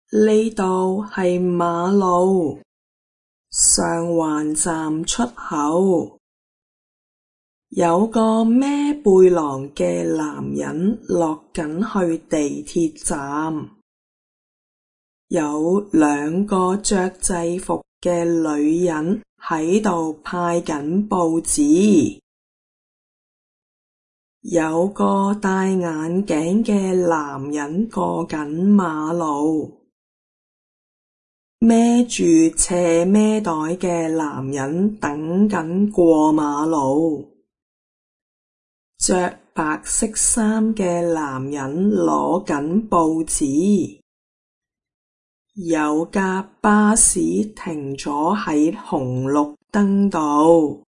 呢度係馬路，上環站出口。有個孭背囊嘅男人落緊去地鐵站，有兩個着制服嘅女人喺度派緊報紙，有個戴眼鏡嘅男人過緊馬路，孭住斜孭袋嘅男人等緊過馬路。着白色衫嘅男人攞緊報紙，有架巴士停咗喺紅綠燈度。